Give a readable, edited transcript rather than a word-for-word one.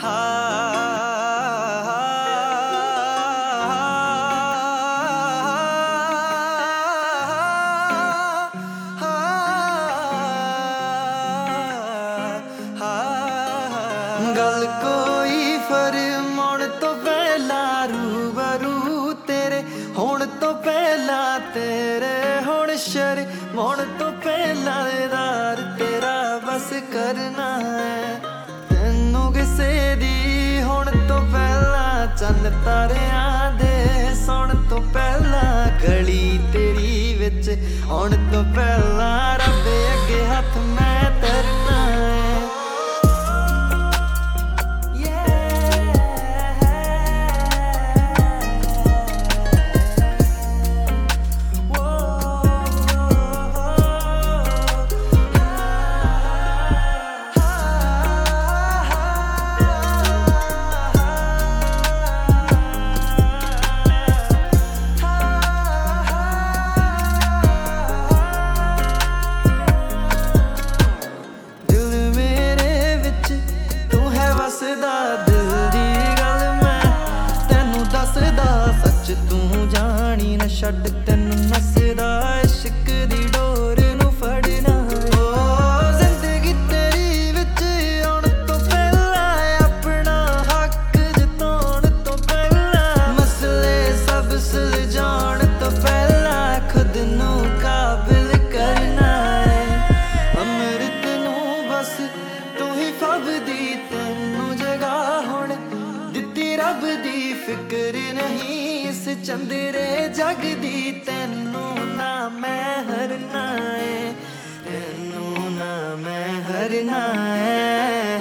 गल कोई फरमाउण तो पहला रूबरू तेरे होण तो पहला तेरे होण शर्माउण तो पहला दार तेरा बस करना है तैनू किसे दी होण तो पहला चंद तारियां दे सौण तो पहला गली तेरी विच आउण तो पहला रब अगे हथ मैं धरना है। दिल दी गल मैं तैनू दसदा सच तू जानी ना छड्ड तैनू नसदा इश्क दी डोर नू फड़ना ओ जिंदगी तेरी विच आउण तो पहला अपना हक जताउण तो पहला मसले सब सुलझाउण तो पहला खुद नू काबिल करना है अमृत नू बस तू ही फबदी रब दी फिक्र नहीं इस चंदरे जग दी तैनू ना मैं हरना है तैनू ना मैं हरना है।